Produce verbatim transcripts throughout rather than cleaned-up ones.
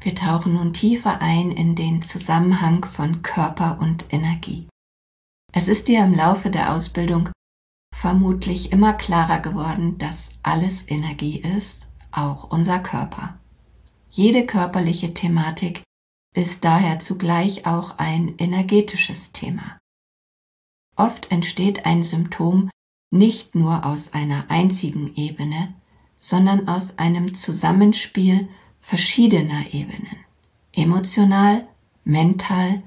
Wir tauchen nun tiefer ein in den Zusammenhang von Körper und Energie. Es ist dir im Laufe der Ausbildung vermutlich immer klarer geworden, dass alles Energie ist, auch unser Körper. Jede körperliche Thematik ist daher zugleich auch ein energetisches Thema. Oft entsteht ein Symptom nicht nur aus einer einzigen Ebene, sondern aus einem Zusammenspiel verschiedener Ebenen: emotional, mental,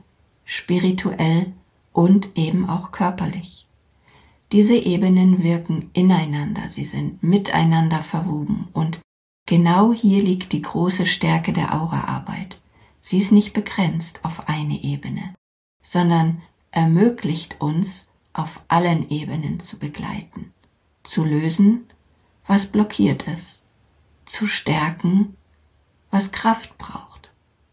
spirituell und eben auch körperlich. Diese Ebenen wirken ineinander, sie sind miteinander verwoben und genau hier liegt die große Stärke der Auraarbeit. Sie ist nicht begrenzt auf eine Ebene, sondern ermöglicht uns, auf allen Ebenen zu begleiten, zu lösen, was blockiert ist, zu stärken, was Kraft braucht,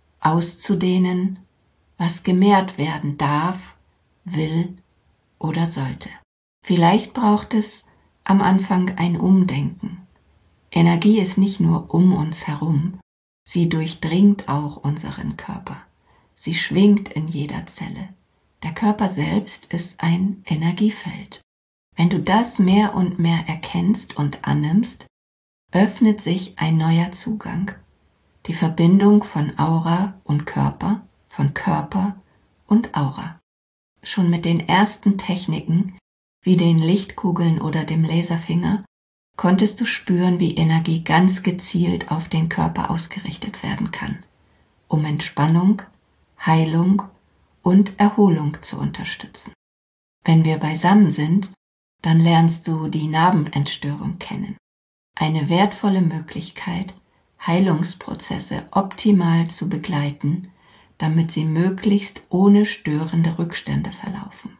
auszudehnen, was gemehrt werden darf, will oder sollte. Vielleicht braucht es am Anfang ein Umdenken. Energie ist nicht nur um uns herum, sie durchdringt auch unseren Körper. Sie schwingt in jeder Zelle. Der Körper selbst ist ein Energiefeld. Wenn du das mehr und mehr erkennst und annimmst, öffnet sich ein neuer Zugang. Die Verbindung von Aura und Körper, von Körper und Aura. Schon mit den ersten Techniken, wie den Lichtkugeln oder dem Laserfinger, konntest du spüren, wie Energie ganz gezielt auf den Körper ausgerichtet werden kann, um Entspannung, Heilung und Erholung zu unterstützen. Wenn wir beisammen sind, dann lernst du die Narbenentstörung kennen. Eine wertvolle Möglichkeit, Heilungsprozesse optimal zu begleiten, damit sie möglichst ohne störende Rückstände verlaufen.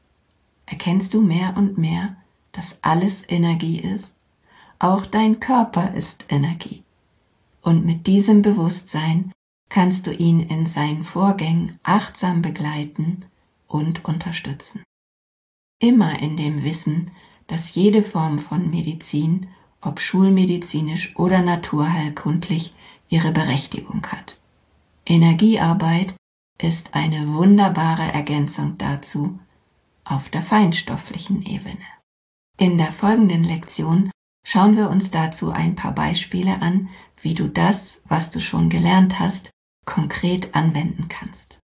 Erkennst du mehr und mehr, dass alles Energie ist? Auch dein Körper ist Energie. Und mit diesem Bewusstsein kannst du ihn in seinen Vorgängen achtsam begleiten und unterstützen. Immer in dem Wissen, dass jede Form von Medizin, ob schulmedizinisch oder naturheilkundlich, ihre Berechtigung hat. Energiearbeit ist eine wunderbare Ergänzung dazu auf der feinstofflichen Ebene. In der folgenden Lektion schauen wir uns dazu ein paar Beispiele an, wie du das, was du schon gelernt hast, konkret anwenden kannst.